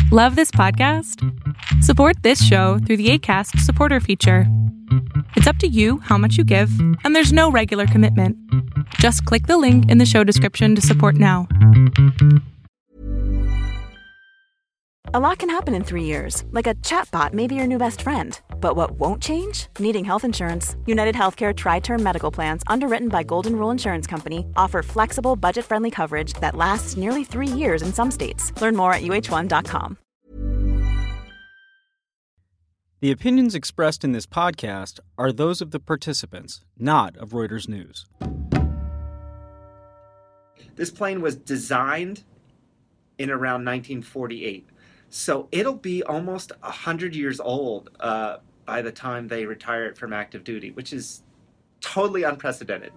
Love this podcast? Support this show through the Acast supporter feature. It's up to you how much you give, and there's no regular commitment. Just click the link in the show description to support now. A lot can happen in 3 years, like a chatbot may be your new best friend. But what won't change? Needing health insurance. United Healthcare Tri-Term Medical Plans, underwritten by Golden Rule Insurance Company, offer flexible, budget-friendly coverage that lasts nearly 3 years in some states. Learn more at uh1.com. The opinions expressed in this podcast are those of the participants, not of Reuters News. This plane was designed in around 1948. So it'll be almost 100 years old by the time they retire it from active duty, which is totally unprecedented.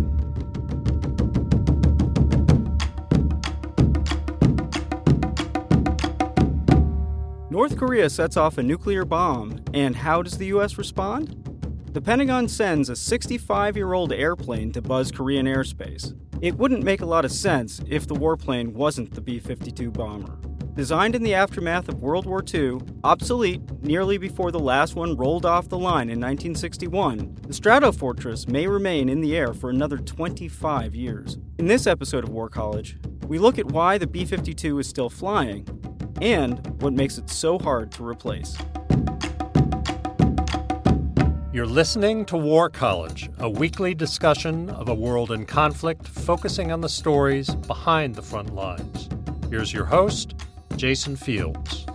North Korea sets off a nuclear bomb, and how does the U.S. respond? The Pentagon sends a 65-year-old airplane to buzz Korean airspace. It wouldn't make a lot of sense if the warplane wasn't the B-52 bomber. Designed in the aftermath of World War II, obsolete nearly before the last one rolled off the line in 1961, the Stratofortress may remain in the air for another 25 years. In this episode of War College, we look at why the B-52 is still flying and what makes it so hard to replace. You're listening to War College, a weekly discussion of a world in conflict focusing on the stories behind the front lines. Here's your host, Jason Fields.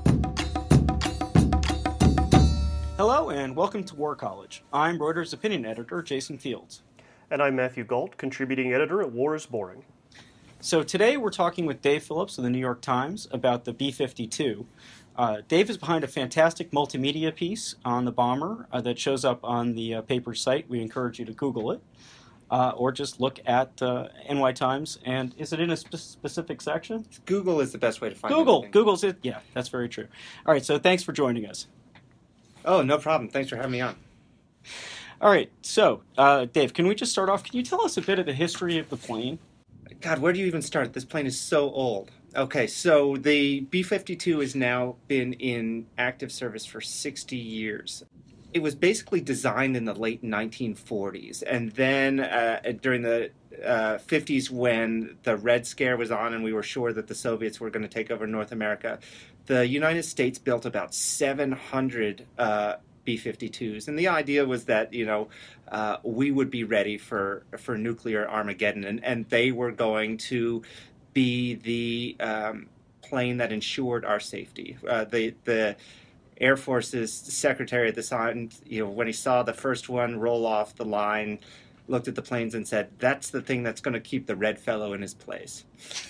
Hello and welcome to War College. I'm Reuters opinion editor Jason Fields. And I'm Matthew Gault, contributing editor at War is Boring. So today we're talking with Dave Phillips of the New York Times about the B-52. Dave is behind a fantastic multimedia piece on the bomber that shows up on the paper's site. We encourage you to Google it. Or just look at NY Times. And is it in a specific section? Google is the best way to find it. Google's it. Yeah, that's very true. All right, so thanks for joining us. Oh, no problem. Thanks for having me on. All right, so Dave, can we just start off? Can you tell us a bit of the history of the plane? God, where do you even start? This plane is so old. Okay, so the B-52 has now been in active service for 60 years. It was basically designed in the late 1940s, and then during the 50s when the Red Scare was on and we were sure that the Soviets were going to take over North America, the United States built about 700 B-52s, and the idea was that, we would be ready for nuclear Armageddon, and they were going to be the plane that ensured our safety. The Air Force's secretary at the time, when he saw the first one roll off the line, looked at the planes and said, "That's the thing that's going to keep the red fellow in his place."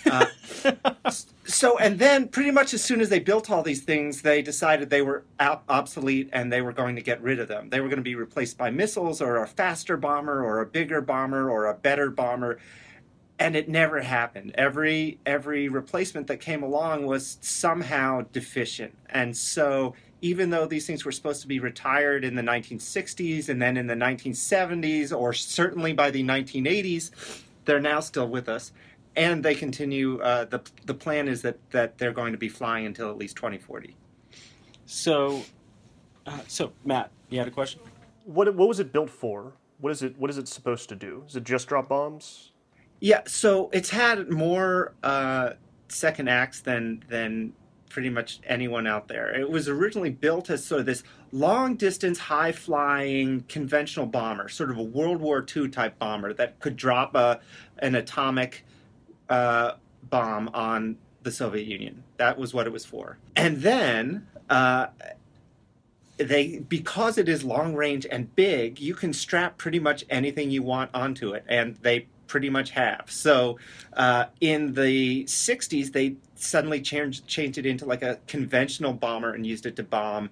And then pretty much as soon as they built all these things, they decided they were obsolete and they were going to get rid of them. They were going to be replaced by missiles or a faster bomber or a bigger bomber or a better bomber. And it never happened. Every replacement that came along was somehow deficient. And so even though these things were supposed to be retired in the 1960s and then in the 1970s, or certainly by the 1980s, they're now still with us. And they continue, the plan is that they're going to be flying until at least 2040. So Matt, you had a question? What was it built for? What is it supposed to do? Is it just drop bombs? Yeah, so it's had more second acts than pretty much anyone out there. It was originally built as sort of this long-distance, high-flying, conventional bomber, sort of a World War II type bomber that could drop an atomic bomb on the Soviet Union. That was what it was for. And then because it is long-range and big, you can strap pretty much anything you want onto it, and they pretty much have. So in the 60s, they suddenly changed it into like a conventional bomber and used it to bomb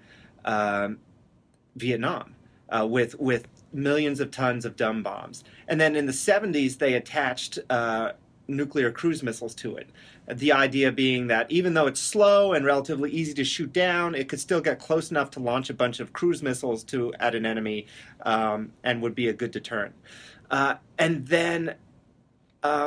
Vietnam with millions of tons of dumb bombs. And then in the 70s, they attached nuclear cruise missiles to it. The idea being that even though it's slow and relatively easy to shoot down, it could still get close enough to launch a bunch of cruise missiles at an enemy and would be a good deterrent. And then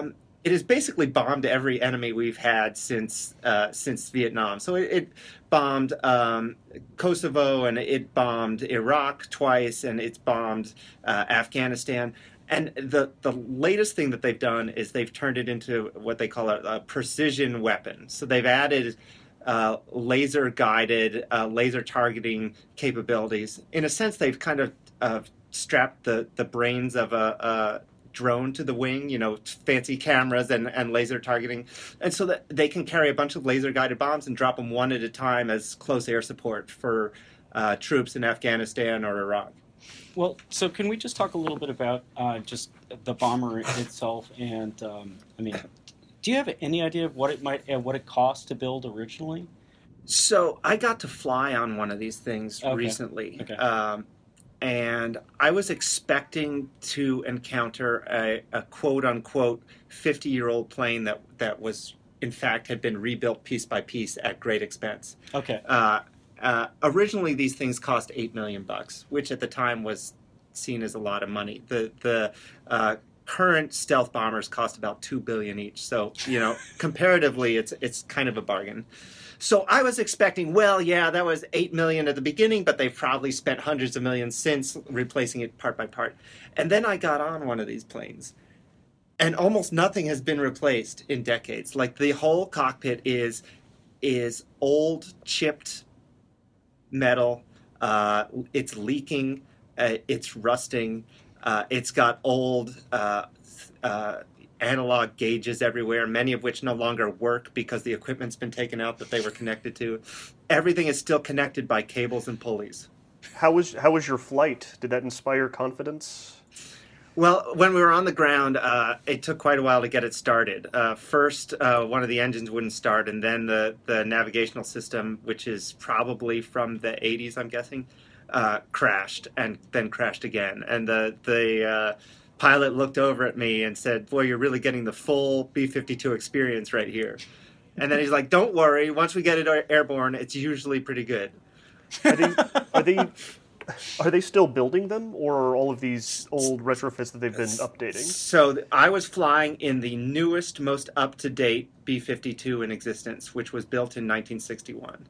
it has basically bombed every enemy we've had since Vietnam. So it bombed Kosovo, and it bombed Iraq twice, and it's bombed Afghanistan. And the latest thing that they've done is they've turned it into what they call a precision weapon. So they've added laser-guided, laser targeting capabilities. In a sense, they've kind of strapped the brains of a drone to the wing, fancy cameras and laser targeting, and so that they can carry a bunch of laser-guided bombs and drop them one at a time as close air support for troops in Afghanistan or Iraq. Well, so can we just talk a little bit about just the bomber itself? And do you have any idea of what it cost to build originally? So I got to fly on one of these things recently. Okay. And I was expecting to encounter a quote-unquote 50-year-old plane that was, in fact, had been rebuilt piece by piece at great expense. Okay. Originally, these things cost $8 million, which at the time was seen as a lot of money. The current stealth bombers cost about $2 billion each. So, comparatively, it's kind of a bargain. So I was expecting, that was $8 million at the beginning, but they've probably spent hundreds of millions since replacing it part by part. And then I got on one of these planes, and almost nothing has been replaced in decades. Like, the whole cockpit is old, chipped metal. It's leaking. It's rusting. It's got old analog gauges everywhere, many of which no longer work because the equipment's been taken out that they were connected to. Everything is still connected by cables and pulleys. How was your flight? Did that inspire confidence? Well, when we were on the ground, it took quite a while to get it started. First, one of the engines wouldn't start, and then the navigational system, which is probably from the 80s, I'm guessing, crashed, and then crashed again. And the pilot looked over at me and said, "Boy, you're really getting the full B-52 experience right here." And then he's like, "Don't worry, once we get it airborne, it's usually pretty good." Are they still building them, or are all of these old retrofits that they've been updating? So I was flying in the newest, most up-to-date B-52 in existence, which was built in 1961.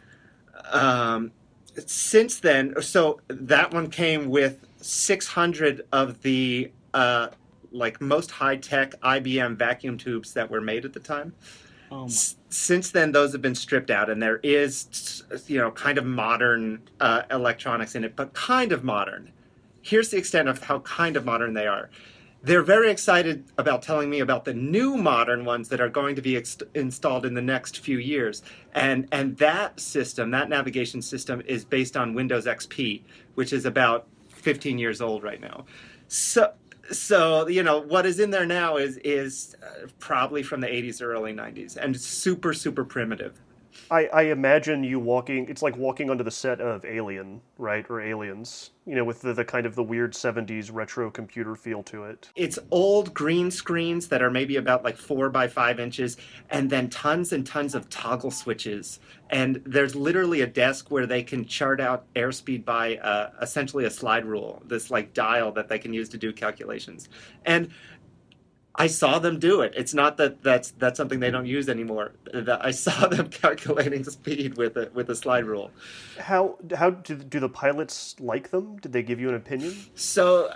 Since then, so that one came with 600 of the most high-tech IBM vacuum tubes that were made at the time. Since then, those have been stripped out, and there is, kind of modern electronics in it, but kind of modern. Here's the extent of how kind of modern they are. They're very excited about telling me about the new modern ones that are going to be installed in the next few years. And that system, that navigation system, is based on Windows XP, which is about 15 years old right now. So what is in there now is probably from the 80s or early 90s, and super, super primitive. I imagine you walking, it's like walking onto the set of Alien, right? Or Aliens, with the kind of the weird 70s retro computer feel to it. It's old green screens that are maybe about 4 by 5 inches, and then tons and tons of toggle switches. And there's literally a desk where they can chart out airspeed by essentially a slide rule, this dial that they can use to do calculations. And I saw them do it. It's not that's something they don't use anymore. I saw them calculating speed with a slide rule. How do the pilots like them? Did they give you an opinion? So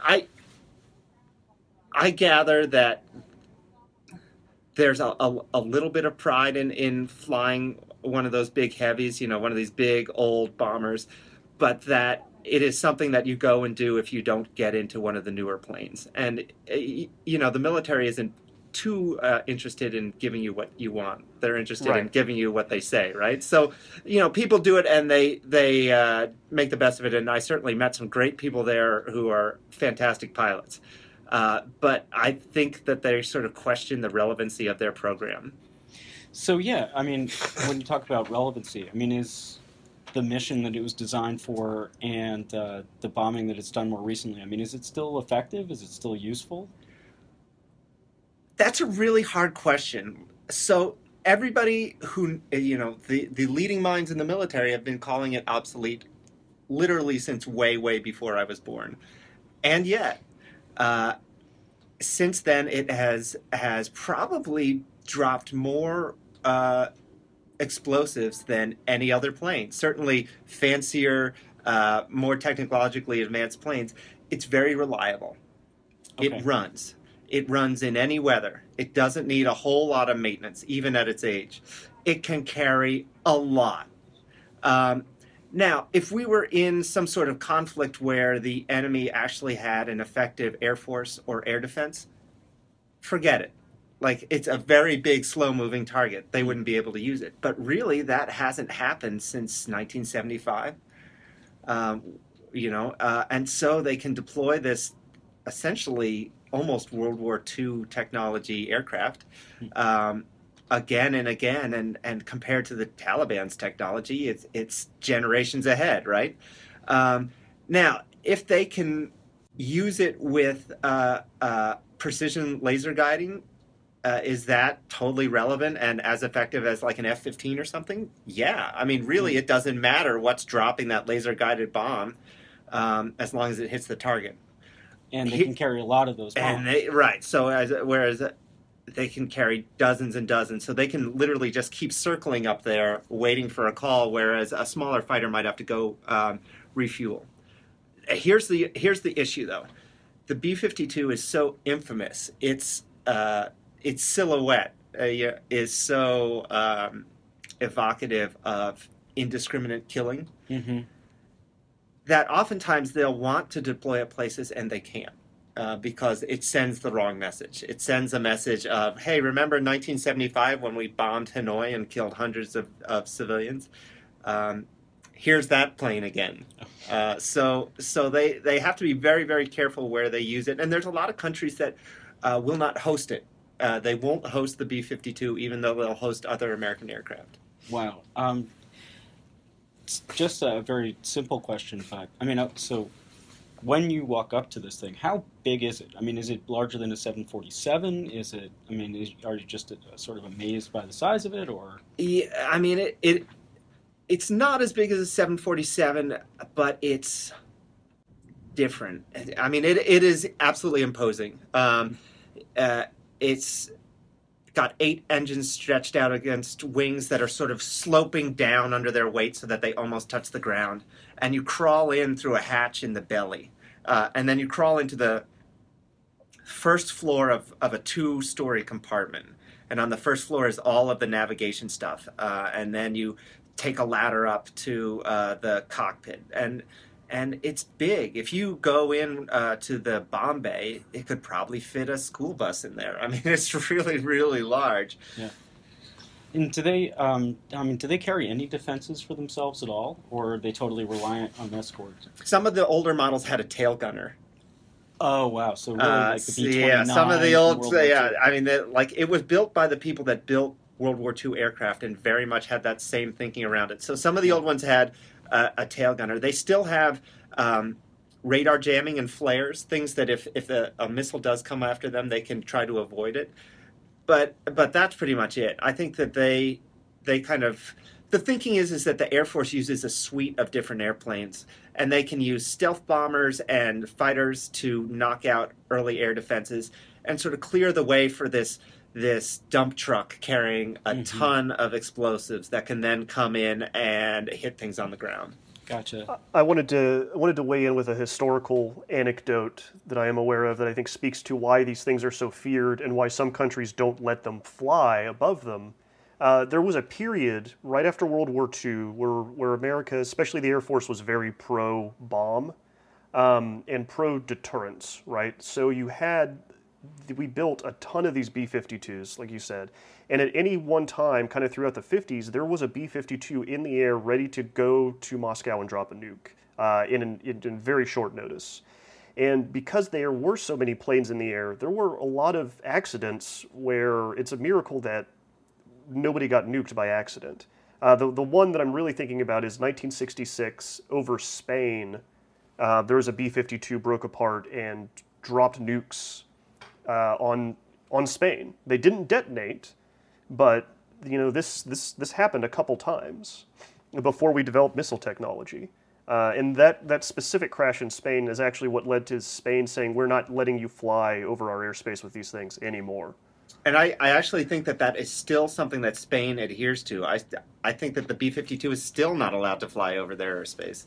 I gather that there's a little bit of pride in flying one of those big heavies, one of these big old bombers, but that it is something that you go and do if you don't get into one of the newer planes. And, the military isn't too interested in giving you what you want. They're interested in giving you what they say, right? So, people do it and they make the best of it. And I certainly met some great people there who are fantastic pilots. But I think that they sort of question the relevancy of their program. So, when you talk about relevancy, is the mission that it was designed for and the bombing that it's done more recently, is it still effective? Is it still useful? That's a really hard question. So everybody who, the leading minds in the military have been calling it obsolete literally since way, way before I was born. And yet, since then, it has probably dropped more explosives than any other plane. Certainly fancier, more technologically advanced planes. It's very reliable. Okay. It runs. It runs in any weather. It doesn't need a whole lot of maintenance, even at its age. It can carry a lot. Now, if we were in some sort of conflict where the enemy actually had an effective air force or air defense, forget it. Like, it's a very big, slow-moving target. They wouldn't be able to use it. But really, that hasn't happened since 1975. And so they can deploy this essentially almost World War II technology aircraft again and again, and compared to the Taliban's technology, it's generations ahead, right? Now, if they can use it with precision laser guiding, is that totally relevant and as effective as like an F-15 or something? Yeah. I mean, really, it doesn't matter what's dropping that laser-guided bomb as long as it hits the target. And they can carry a lot of those bombs. Right. So whereas they can carry dozens and dozens. So they can literally just keep circling up there waiting for a call, whereas a smaller fighter might have to go refuel. Here's the issue, though. The B-52 is so infamous. Its silhouette is so evocative of indiscriminate killing that oftentimes they'll want to deploy at places and they can't because it sends the wrong message. It sends a message of, hey, remember 1975 when we bombed Hanoi and killed hundreds of civilians? Here's that plane again. So they have to be very, very careful where they use it. And there's a lot of countries that will not host it. They won't host the B-52 even though they'll host other American aircraft. Wow. It's just a very simple question, but so when you walk up to this thing, how big is it? I mean, is it larger than a 747? Is it? I mean, are you just sort of amazed by the size of it, or? Yeah, I mean, it's not as big as a 747, but it's different. I mean, it is absolutely imposing. It's got 8 engines stretched out against wings that are sort of sloping down under their weight so that they almost touch the ground. And you crawl in through a hatch in the belly. And then you crawl into the first floor of a 2-story compartment. And on the first floor is all of the navigation stuff. And then you take a ladder up to the cockpit. And it's big. If you go in to the bomb bay, it could probably fit a school bus in there. I mean, it's really, really large. Yeah. And do they carry any defenses for themselves at all, or are they totally reliant on escorts? Some of the older models had a tail gunner. Oh wow! So really, like the B-29. Yeah, some of the old. Yeah, I mean, it was built by the people that built World War II aircraft, and very much had that same thinking around it. So some of the old ones had a tail gunner. They still have radar jamming and flares, things that if a missile does come after them, they can try to avoid it. But that's pretty much it. I think that they kind of, the thinking is that the Air Force uses a suite of different airplanes, and they can use stealth bombers and fighters to knock out early air defenses and sort of clear the way for this dump truck carrying a ton of explosives that can then come in and hit things on the ground. Gotcha. I wanted to weigh in with a historical anecdote that I am aware of that I think speaks to why these things are so feared and why some countries don't let them fly above them. There was a period right after World War II where America, especially the Air Force, was very pro-bomb and pro-deterrence, right? So we built a ton of these B-52s, like you said. And at any one time, kind of throughout the 50s, there was a B-52 in the air ready to go to Moscow and drop a nuke in very short notice. And because there were so many planes in the air, there were a lot of accidents where it's a miracle that nobody got nuked by accident. The one that I'm really thinking about is 1966 over Spain. There was a B-52 broke apart and dropped nukes on Spain. They didn't detonate, but this happened a couple times before we developed missile technology. And that specific crash in Spain is actually what led to Spain saying, we're not letting you fly over our airspace with these things anymore. And I actually think that is still something that Spain adheres to. I think that the B-52 is still not allowed to fly over their airspace.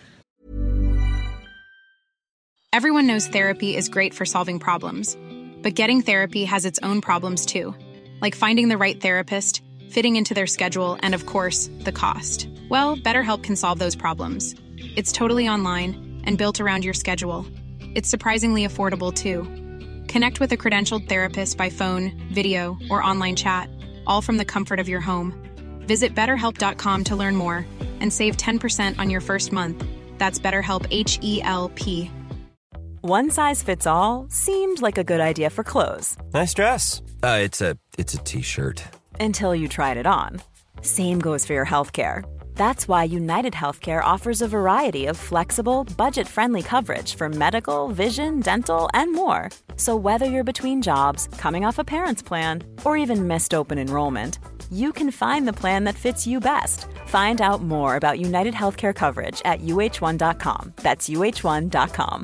Everyone knows therapy is great for solving problems, but getting therapy has its own problems too, like finding the right therapist, fitting into their schedule, and of course, the cost. Well, BetterHelp can solve those problems. It's totally online and built around your schedule. It's surprisingly affordable too. Connect with a credentialed therapist by phone, video, or online chat, all from the comfort of your home. Visit BetterHelp.com to learn more and save 10% on your first month. That's BetterHelp, H-E-L-P. One size fits all seemed like a good idea for clothes. Nice dress. It's a t-shirt. Until you tried it on. Same goes for your healthcare. That's why United Healthcare offers a variety of flexible, budget-friendly coverage for medical, vision, dental, and more. So whether you're between jobs, coming off a parent's plan, or even missed open enrollment, you can find the plan that fits you best. Find out more about United Healthcare coverage at uh1.com. That's uh1.com.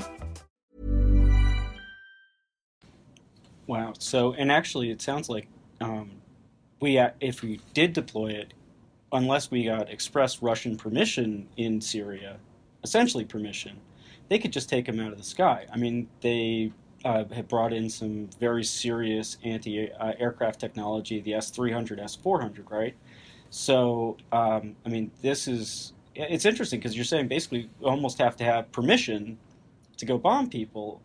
Wow. So, and actually, it sounds like if we did deploy it, unless we got express Russian permission in Syria, essentially permission, they could just take them out of the sky. I mean, they have brought in some very serious anti-aircraft technology, the S-300, S-400, right? So, I mean, it's interesting because you're saying basically you almost have to have permission to go bomb people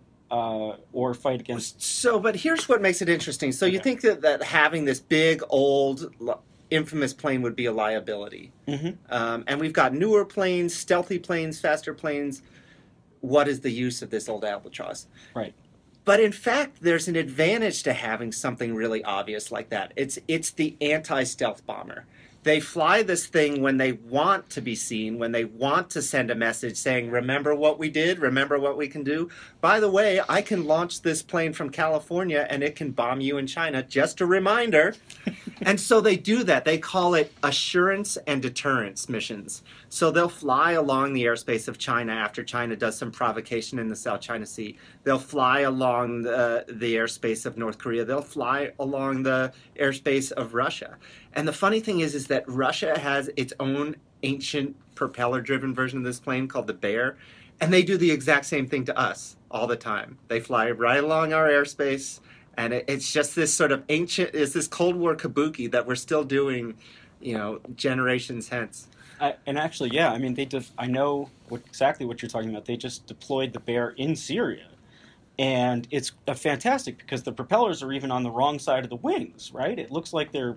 or fight against... So, but here's what makes it interesting. So you think that having this big, old, infamous plane would be a liability. Mm-hmm. And we've got newer planes, stealthy planes, faster planes. What is the use of this old Albatross? Right. But in fact, there's an advantage to having something really obvious like that. It's the anti-stealth bomber. They fly this thing when they want to be seen, when they want to send a message saying, remember what we did, remember what we can do. By the way, I can launch this plane from California and it can bomb you in China. Just a reminder. And so they do that. They call it assurance and deterrence missions. So they'll fly along the airspace of China after China does some provocation in the South China Sea. They'll fly along the airspace of North Korea. They'll fly along the airspace of Russia. And the funny thing is that Russia has its own ancient propeller-driven version of this plane called the Bear, and they do the exact same thing to us all the time. They fly right along our airspace, and it's just this sort of ancient, it's this Cold War kabuki that we're still doing, generations hence. And actually, yeah, I mean, I know exactly what you're talking about. They just deployed the Bear in Syria. And it's fantastic because the propellers are even on the wrong side of the wings, right? It looks like they're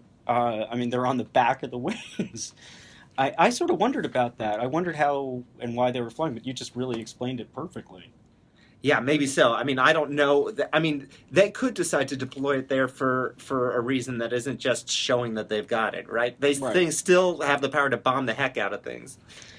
on the back of the wings. I sort of wondered about that. I wondered how and why they were flying, but you just really explained it perfectly. Yeah, maybe so. I mean, I don't know. I mean, they could decide to deploy it there for a reason that isn't just showing that they've got it, right? Things still have the power to bomb the heck out of things.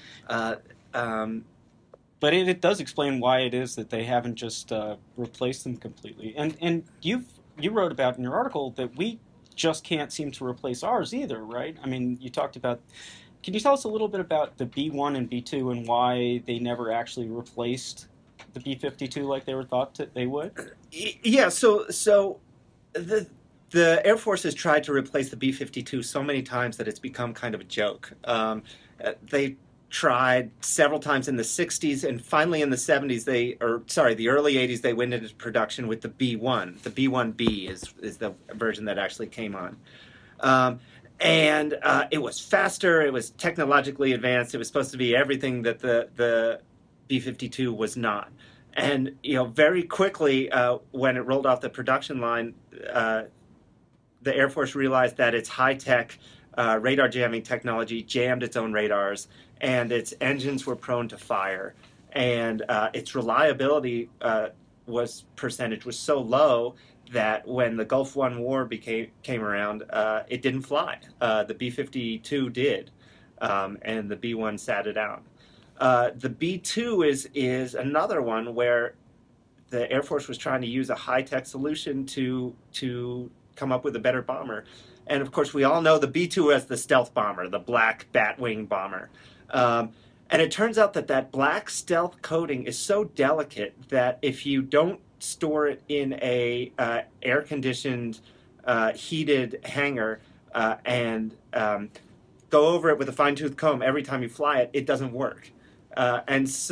But it does explain why it is that they haven't just replaced them completely. And you wrote about in your article that we just can't seem to replace ours either, right? I mean, you talked about... Can you tell us a little bit about the B-1 and B-2 and why they never actually replaced the B-52 like they were thought that they would? Yeah, so the Air Force has tried to replace the B-52 so many times that it's become kind of a joke. They tried several times in the 60s, and finally in the 70s, the early 80s, they went into production with the B-1. The B-1B is the version that actually came on. And it was faster, it was technologically advanced, it was supposed to be everything that the B-52 was not. And, very quickly, when it rolled off the production line, the Air Force realized that its high-tech radar jamming technology jammed its own radars, and its engines were prone to fire. And its reliability percentage was so low that when the Gulf War came around, it didn't fly. The B-52 did, and the B-1 sat it out. The B-2 is another one where the Air Force was trying to use a high-tech solution to come up with a better bomber. And, of course, we all know the B-2 as the stealth bomber, the black Batwing bomber. And it turns out that that black stealth coating is so delicate that if you don't store it in a air-conditioned, heated hangar and go over it with a fine-tooth comb every time you fly it, it doesn't work. It's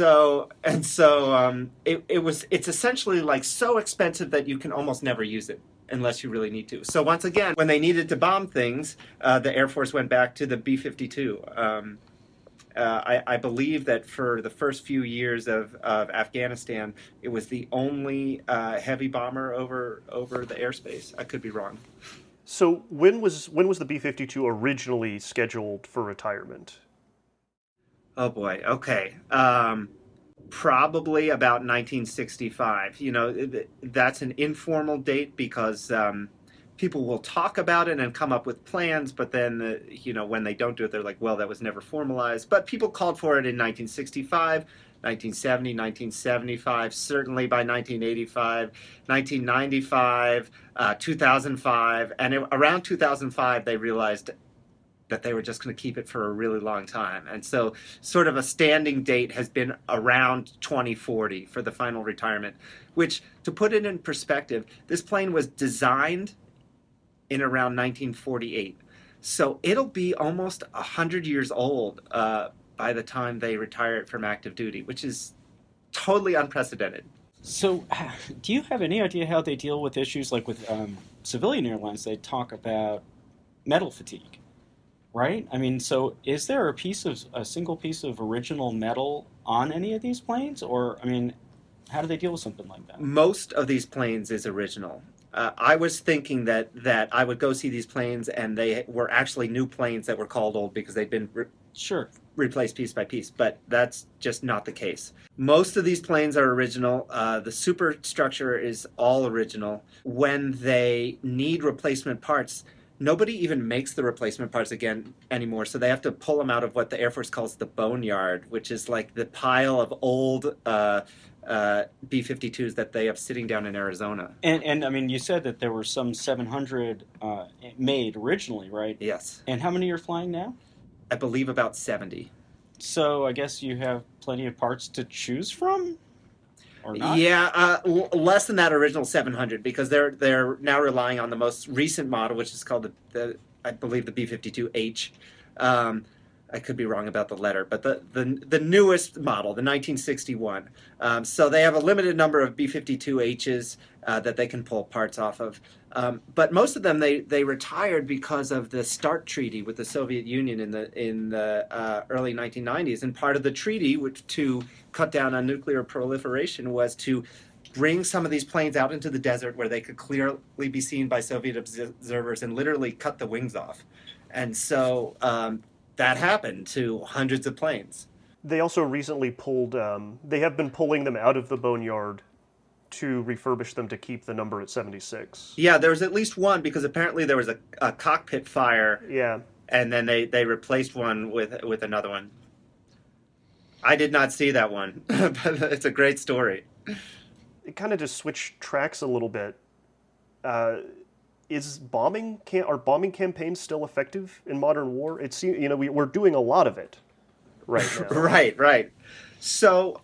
essentially like so expensive that you can almost never use it unless you really need to. So once again, when they needed to bomb things, the Air Force went back to the B-52. I believe that for the first few years of Afghanistan, it was the only heavy bomber over the airspace. I could be wrong. So when was the B-52 originally scheduled for retirement? Oh boy. Okay. Probably about 1965. You know, that's an informal date because people will talk about it and come up with plans, but then, when they don't do it, they're like, well, that was never formalized. But people called for it in 1965, 1970, 1975, certainly by 1985, 1995, 2005. And around 2005, they realized that they were just going to keep it for a really long time. And so sort of a standing date has been around 2040 for the final retirement, which, to put it in perspective, this plane was designed in around 1948. So it'll be almost 100 years old by the time they retire it from active duty, which is totally unprecedented. So do you have any idea how they deal with issues like with civilian airlines? They talk about metal fatigue, right? I mean, so is there a single piece of original metal on any of these planes? Or, I mean, how do they deal with something like that? Most of these planes is original. I was thinking that I would go see these planes and they were actually new planes that were called old because they'd been replaced piece by piece, but that's just not the case. Most of these planes are original. The superstructure is all original. When they need replacement parts, nobody even makes the replacement parts again anymore, so they have to pull them out of what the Air Force calls the boneyard, which is like the pile of old B-52s that they have sitting down in Arizona. And I mean, you said that there were some 700 made originally, right? Yes. And how many are flying now? I believe about 70. So I guess you have plenty of parts to choose from? Or not? Yeah, less than that original 700 because they're now relying on the most recent model, which is called I believe the B-52H. I could be wrong about the letter, but the newest model, the 1961. So they have a limited number of B-52Hs that they can pull parts off of. But most of them they retired because of the START treaty with the Soviet Union in the early 1990s. And part of the treaty, which to cut down on nuclear proliferation, was to bring some of these planes out into the desert where they could clearly be seen by Soviet observers and literally cut the wings off. And so that happened to hundreds of planes. They also recently pulled, they have been pulling them out of the boneyard to refurbish them to keep the number at 76. Yeah, there was at least one because apparently there was a cockpit fire. Yeah. And then they replaced one with another one. I did not see that one, but it's a great story. It kind of just switched tracks a little bit. Are bombing campaigns still effective in modern war? It seems, we're doing a lot of it right now. Right. So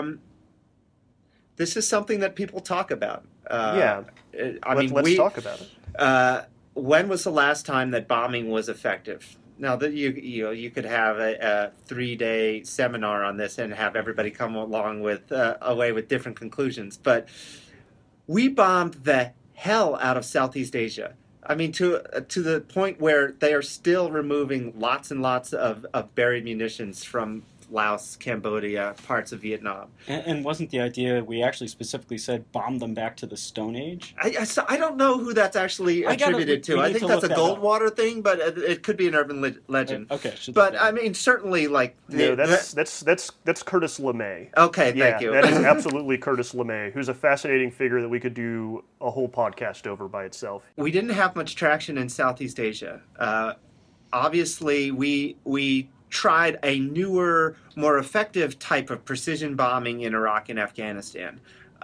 this is something that people talk about. Let's talk about it. When was the last time that bombing was effective? Now that you could have a 3-day seminar on this and have everybody come along away with different conclusions, but we bombed the hell out of Southeast Asia. I mean, to the point where they are still removing lots and lots of buried munitions from Laos, Cambodia, parts of Vietnam. And wasn't the idea, we actually specifically said bomb them back to the Stone Age? I don't know who that's actually attributed to. I think that's a Goldwater thing, but it could be an urban legend. Okay. But I mean, certainly, like that's Curtis LeMay. Okay, thank you. That is absolutely Curtis LeMay, who's a fascinating figure that we could do a whole podcast over by itself. We didn't have much traction in Southeast Asia. Obviously, we tried a newer, more effective type of precision bombing in Iraq and Afghanistan.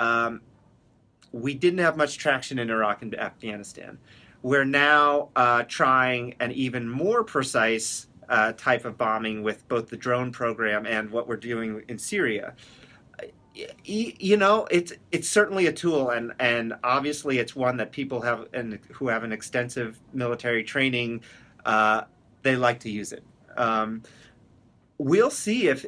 We didn't have much traction in Iraq and Afghanistan. We're now trying an even more precise type of bombing with both the drone program and what we're doing in Syria. It's certainly a tool, and obviously it's one that people have and who have an extensive military training, they like to use it. We'll see if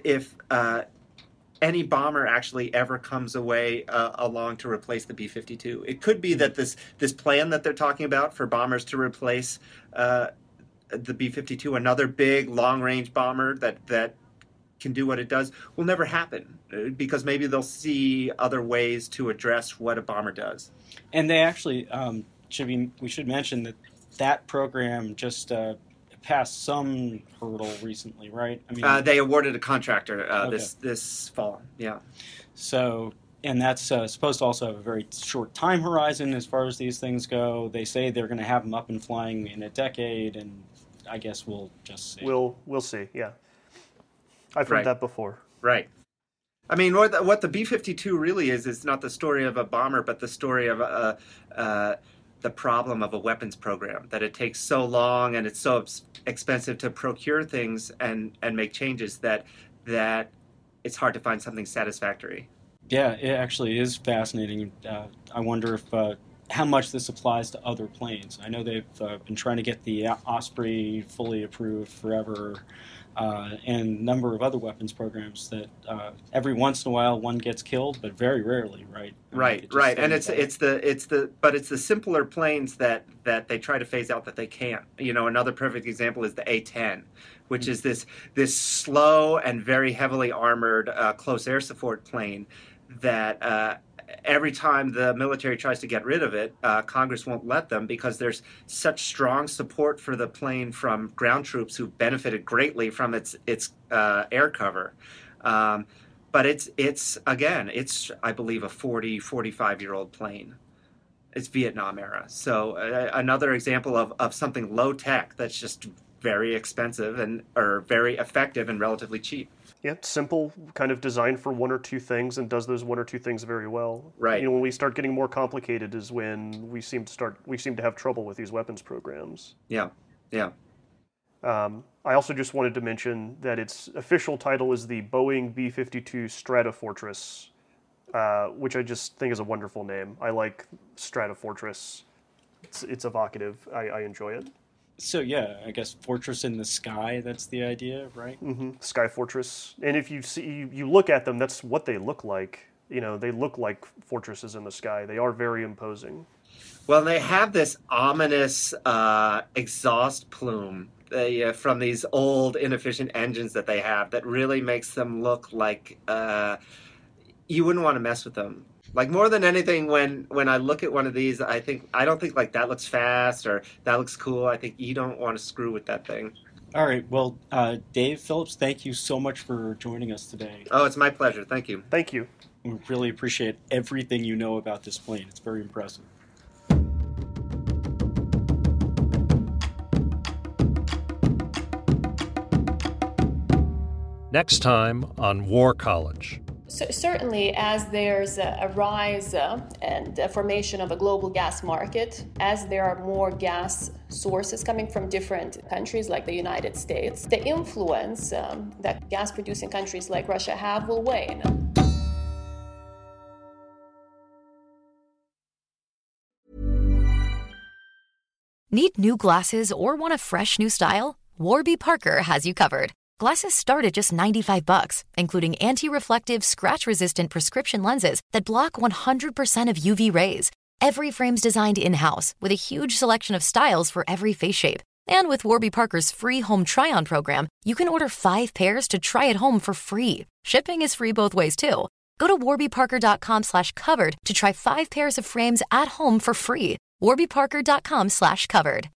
any bomber actually ever comes along to replace the B-52. It could be that this plan that they're talking about for bombers to replace the B-52, another big long-range bomber that can do what it does, will never happen, because maybe they'll see other ways to address what a bomber does. And they actually we should mention that program just passed some hurdle recently, right? I mean, they awarded a contractor this fall. Yeah. So, and that's supposed to also have a very short time horizon as far as these things go. They say they're going to have them up and flying in a decade, and I guess we'll just see. We'll see. Yeah. I've heard that before. Right. I mean, what the B-52 really is not the story of a bomber, but the story of the problem of a weapons program, that it takes so long and it's so expensive to procure things and make changes that it's hard to find something satisfactory. Yeah, it actually is fascinating. I wonder if how much this applies to other planes. I know they've been trying to get the Osprey fully approved forever, and a number of other weapons programs that every once in a while one gets killed, but very rarely, right? Right. And it's the simpler planes that they try to phase out that they can't. Another perfect example is the A-10, which is this slow and very heavily armored close air support plane that every time the military tries to get rid of it, Congress won't let them, because there's such strong support for the plane from ground troops who've benefited greatly from its air cover. But it's I believe a 45-year-old plane. It's Vietnam era. So another example of something low tech that's just very expensive or very effective and relatively cheap. Yeah, simple, kind of designed for one or two things and does those one or two things very well. Right. When we start getting more complicated is when we seem to have trouble with these weapons programs. Yeah. I also just wanted to mention that its official title is the Boeing B-52 Stratofortress, which I just think is a wonderful name. I like Stratofortress. It's evocative. I enjoy it. So yeah, I guess fortress in the sky, that's the idea, right? Mm-hmm. Sky Fortress. And if you look at them, that's what they look like. They look like fortresses in the sky. They are very imposing. Well, they have this ominous exhaust plume from these old, inefficient engines that they have that really makes them look like you wouldn't want to mess with them. Like, more than anything, when I look at one of these, I don't think like that looks fast or that looks cool. I think you don't want to screw with that thing. All right. Well, Dave Phillips, thank you so much for joining us today. Oh, it's my pleasure. Thank you. Thank you. We really appreciate everything you know about this plane. It's very impressive. Next time on War College. So certainly, as there's a rise and a formation of a global gas market, as there are more gas sources coming from different countries like the United States, the influence that gas-producing countries like Russia have will wane. Need new glasses or want a fresh new style? Warby Parker has you covered. Glasses start at just $95, including anti-reflective, scratch-resistant prescription lenses that block 100% of UV rays. Every frame's designed in-house with a huge selection of styles for every face shape. And with Warby Parker's free home try-on program, you can order 5 pairs to try at home for free. Shipping is free both ways, too. Go to warbyparker.com/covered to try 5 pairs of frames at home for free. warbyparker.com/covered.